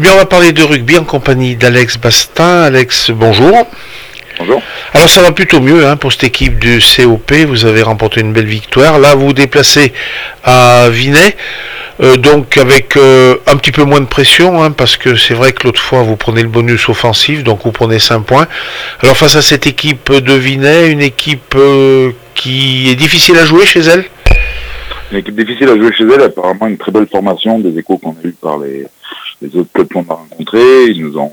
Bien, on va parler de rugby en compagnie d'Alex Bastin. Alex, bonjour. Bonjour. Alors ça va plutôt mieux pour cette équipe du COP, vous avez remporté une belle victoire. Là vous vous déplacez à Vinay, donc avec un petit peu moins de pression, parce que c'est vrai que l'autre fois vous prenez le bonus offensif, donc vous prenez 5 points. Alors face à cette équipe de Vinay, une équipe qui est difficile à jouer chez elle. Une équipe difficile à jouer chez elle, apparemment une très belle formation, des échos qu'on a eu par les autres clubs qu'on a rencontrés. Ils nous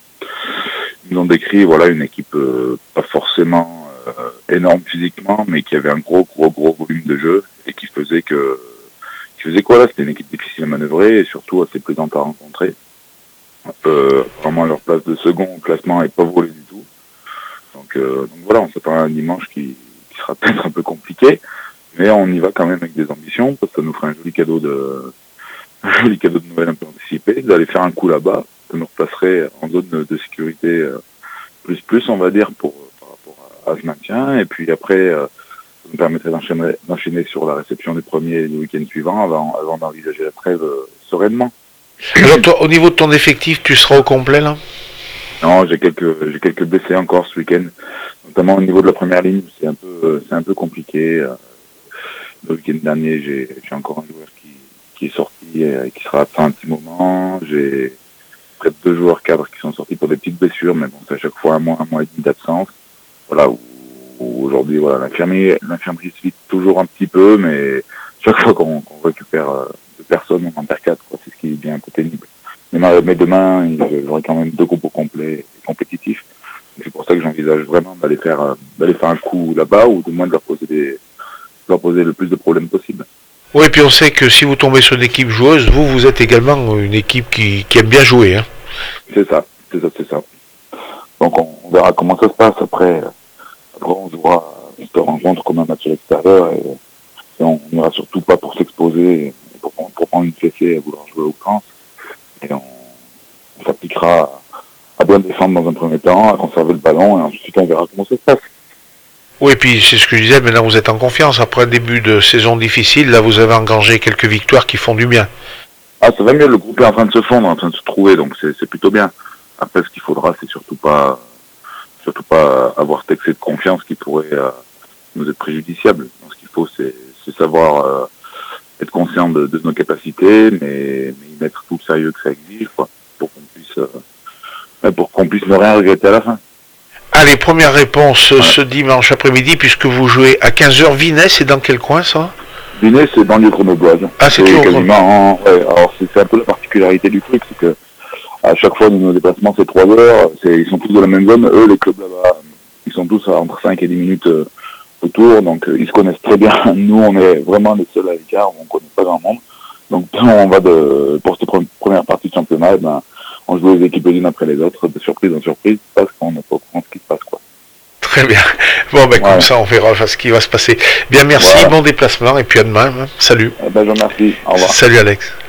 ont décrit une équipe pas forcément énorme physiquement, mais qui avait un gros volume de jeu et qui faisait quoi là, c'était une équipe difficile à manœuvrer et surtout assez plaisante à rencontrer. Vraiment leur place de second au classement n'est pas volée du tout. Donc voilà, on s'attend à un dimanche qui sera peut-être un peu compliqué, mais on y va quand même avec des ambitions parce que ça nous fera un joli cadeau de Noël un peu anticipé, d'aller faire un coup là-bas, ça nous replacerait en zone de sécurité plus on va dire par rapport à ce maintien, et puis après ça nous permettrait d'enchaîner sur la réception du premier et du week-end suivant avant d'envisager la trêve sereinement. Alors toi, au niveau de ton effectif, tu seras au complet là? Non, j'ai quelques blessés encore ce week-end, notamment au niveau de la première ligne, c'est un peu compliqué. Le week-end dernier, j'ai encore un joueur qui est sorti et qui sera absent un petit moment. J'ai près de 2 joueurs cadres qui sont sortis pour des petites blessures, mais bon, c'est à chaque fois un mois et demi d'absence. Voilà, où aujourd'hui, l'infirmerie se vide toujours un petit peu, mais chaque fois qu'on récupère 2 personnes, on en perd 4, quoi. C'est ce qui est bien un peu pénible. Mais demain, j'aurai quand même 2 groupes au complet et compétitifs. C'est pour ça que j'envisage vraiment d'aller faire un coup là-bas, ou du moins de leur poser le plus de problèmes possible. Oui, et puis on sait que si vous tombez sur une équipe joueuse, vous êtes également une équipe qui aime bien jouer. C'est ça. Donc on verra comment ça se passe. Après on jouera cette rencontre comme un match à l'extérieur, et on n'ira surtout pas pour s'exposer, pour prendre une fessée à vouloir jouer au camp. Et on s'appliquera à bien défendre dans un premier temps, à conserver le ballon, et ensuite on verra comment ça se passe. Oui, et puis c'est ce que je disais, maintenant vous êtes en confiance. Après un début de saison difficile, là vous avez engrangé quelques victoires qui font du bien. Ah, ça va mieux, le groupe est en train de se fondre, en train de se trouver, donc c'est plutôt bien. Après, ce qu'il faudra, c'est surtout pas avoir cet excès de confiance qui pourrait nous être préjudiciable. Donc, ce qu'il faut, c'est savoir être conscient de nos capacités, mais y mettre tout le sérieux que ça exige, quoi, pour qu'on puisse ne rien regretter à la fin. Allez, première réponse ce dimanche après-midi, puisque vous jouez à 15h. Vinay, c'est dans quel coin ça? Vinay, c'est dans le Grenobloise. Ah, c'est quasiment. Alors c'est un peu la particularité du truc, c'est que à chaque fois nos déplacements c'est 3 heures. Ils sont tous de la même zone. Eux, les clubs là-bas, ils sont tous entre 5 et 10 minutes autour, donc ils se connaissent très bien. Nous, on est vraiment les seuls à l'écart, on connaît pas grand monde. Donc on va pour cette première partie de championnat, on joue les équipes les unes après les autres, de surprise en surprise, parce qu'on n'est pas au courant de ce qui se passe, quoi. Très bien. Bon, comme ça, on verra ce qui va se passer. Bien, merci, bon déplacement, et puis à demain. Salut. Je vous remercie. Au revoir. Salut, Alex.